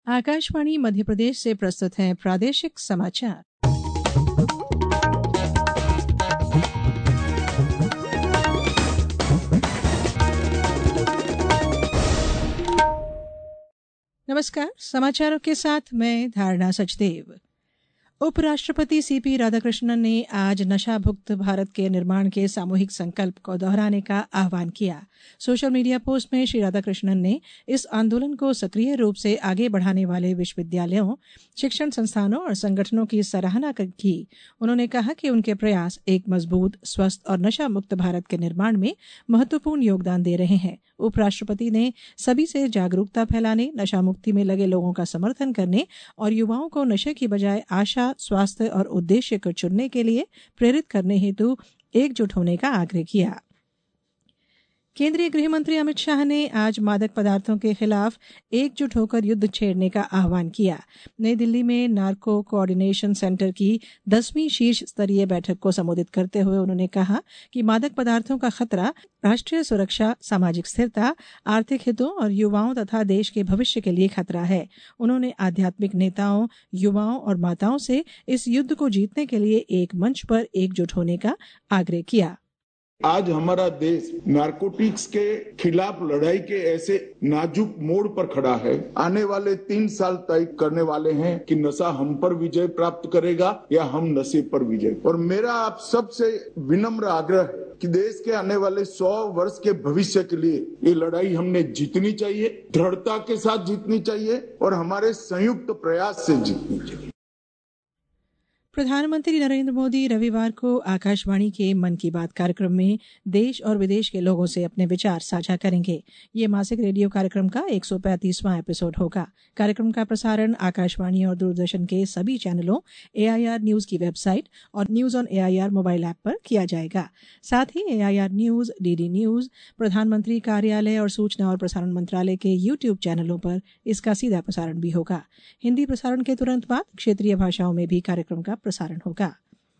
आकाशवाणी मध्य प्रदेश से प्रस्तुत हैं प्रादेशिक समाचार। नमस्कार, समाचारों के साथ मैं धारणा सचदेव। उपराष्ट्रपति सीपी राधाकृष्णन ने आज नशामुक्त भारत के निर्माण के सामूहिक संकल्प को दोहराने का आह्वान किया। सोशल मीडिया पोस्ट में श्री राधाकृष्णन ने इस आंदोलन को सक्रिय रूप से आगे बढ़ाने वाले विश्वविद्यालयों, शिक्षण संस्थानों और संगठनों की सराहना की। उन्होंने कहा कि उनके प्रयास एक मजबूत, स्वस्थ और नशा मुक्त भारत के निर्माण में महत्वपूर्ण योगदान दे रहे हैं। उपराष्ट्रपति ने सभी से जागरूकता फैलाने, नशा मुक्ति में लगे लोगों का समर्थन करने और युवाओं को नशे की बजाय आशा, स्वास्थ्य और उद्देश्य को चुनने के लिए प्रेरित करने हेतु एकजुट होने का आग्रह किया। केंद्रीय गृह मंत्री अमित शाह ने आज मादक पदार्थों के खिलाफ एकजुट होकर युद्ध छेड़ने का आह्वान किया। नई दिल्ली में नार्को कोऑर्डिनेशन सेंटर की 10वीं शीर्ष स्तरीय बैठक को संबोधित करते हुए उन्होंने कहा कि मादक पदार्थों का खतरा राष्ट्रीय सुरक्षा, सामाजिक स्थिरता, आर्थिक हितों और युवाओं तथा देश के भविष्य के लिए खतरा है। उन्होंने आध्यात्मिक नेताओं, युवाओं और माताओं से इस युद्ध को जीतने के लिए एक मंच पर एकजुट होने का आग्रह किया। आज हमारा देश नारकोटिक्स के खिलाफ लड़ाई के ऐसे नाजुक मोड़ पर खड़ा है। आने वाले 3 साल तय करने वाले हैं कि नशा हम पर विजय प्राप्त करेगा या हम नशे पर विजय। और मेरा आप सबसे विनम्र आग्रह है कि देश के आने वाले 100 वर्ष के भविष्य के लिए ये लड़ाई हमने जीतनी चाहिए, दृढ़ता के साथ जीतनी चाहिए और हमारे संयुक्त प्रयास से जीतनी चाहिए। प्रधानमंत्री नरेंद्र मोदी रविवार को आकाशवाणी के मन की बात कार्यक्रम में देश और विदेश के लोगों से अपने विचार साझा करेंगे। ये मासिक रेडियो कार्यक्रम का 135वां एपिसोड होगा। कार्यक्रम का प्रसारण आकाशवाणी और दूरदर्शन के सभी चैनलों, AIR न्यूज की वेबसाइट और news on AIR mobile app पर किया जाएगा। साथ ही AIR न्यूज, DD न्यूज, प्रधानमंत्री कार्यालय और सूचना और प्रसारण मंत्रालय के YouTube चैनलों पर इसका सीधा प्रसारण भी होगा। हिंदी प्रसारण के तुरंत बाद क्षेत्रीय भाषाओं में भी कार्यक्रम का प्रसारण होगा।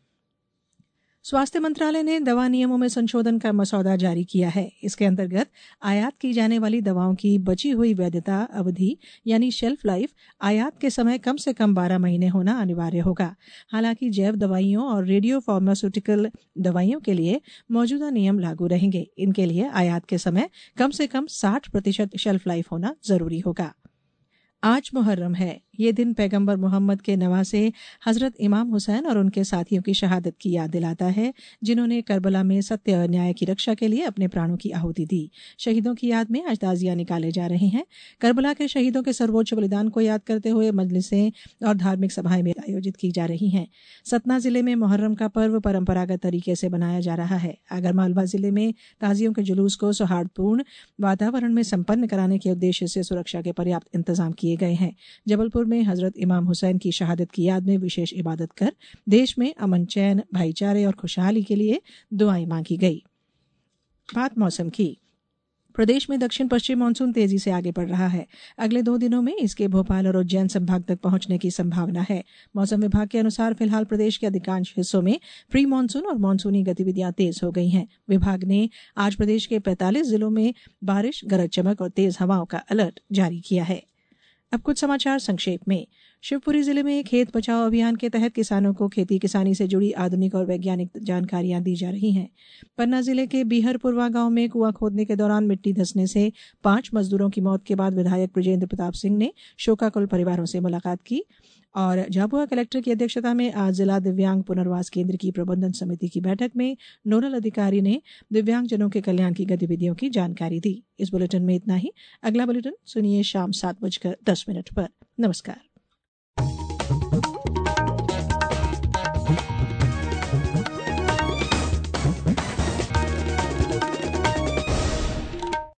स्वास्थ्य मंत्रालय ने दवा नियमों में संशोधन का मसौदा जारी किया है। इसके अंतर्गत आयात की जाने वाली दवाओं की बची हुई वैधता अवधि यानी शेल्फ लाइफ आयात के समय कम से कम 12 महीने होना अनिवार्य होगा। हालांकि जैव दवाइयों और रेडियो फार्मास्यूटिकल दवाइयों के लिए मौजूदा नियम लागू रहेंगे। इनके लिए आयात के समय कम से कम 60% शेल्फ लाइफ होना जरूरी होगा। आज मुहर्रम है। ये दिन पैगंबर मोहम्मद के नवासे हजरत इमाम हुसैन और उनके साथियों की शहादत की याद दिलाता है, जिन्होंने करबला में सत्य और न्याय की रक्षा के लिए अपने प्राणों की आहुति दी। शहीदों की याद में आज ताजिया निकाले जा रहे हैं। करबला के शहीदों के सर्वोच्च बलिदान को याद करते हुए मजलिसें और धार्मिक सभाएं में आयोजित की जा रही हैं। सतना जिले में मुहर्रम का पर्व परंपरागत तरीके से मनाया जा रहा है। आगरमालवा जिले में ताजियों के जुलूस को सौहार्दपूर्ण वातावरण में संपन्न कराने के उद्देश्य से सुरक्षा के पर्याप्त इंतजाम किए गए हैं। जबलपुर में हजरत इमाम हुसैन की शहादत की याद में विशेष इबादत कर देश में अमन, चैन, भाईचारे और खुशहाली के लिए दुआएं मांगी गई। बात मौसम की। प्रदेश में दक्षिण पश्चिम मानसून तेजी से आगे बढ़ रहा है। अगले 2 दिनों में इसके भोपाल और उज्जैन संभाग तक पहुंचने की संभावना है। मौसम विभाग के अनुसार फिलहाल प्रदेश के अधिकांश हिस्सों में प्री मानसून और मानसूनी गतिविधियां तेज हो गई हैं। विभाग ने आज प्रदेश के 45 जिलों में बारिश, गरज चमक और तेज हवाओं का अलर्ट जारी किया है। अब कुछ समाचार संक्षेप में। शिवपुरी जिले में खेत बचाओ अभियान के तहत किसानों को खेती किसानी से जुड़ी आधुनिक और वैज्ञानिक जानकारियां दी जा रही हैं। पन्ना जिले के बीहरपुरवा गांव में कुआं खोदने के दौरान मिट्टी धंसने से 5 मजदूरों की मौत के बाद विधायक बृजेंद्र प्रताप सिंह ने शोकाकुल परिवारों से मुलाकात की और झाबुआ कलेक्टर की अध्यक्षता में आज जिला दिव्यांग पुनर्वास केंद्र की प्रबंधन समिति की बैठक में नोडल अधिकारी ने दिव्यांगजनों के कल्याण की गतिविधियों की जानकारी दी। इस बुलेटिन में इतना ही। अगला बुलेटिन सुनिए शाम 7:10 पर। नमस्कार।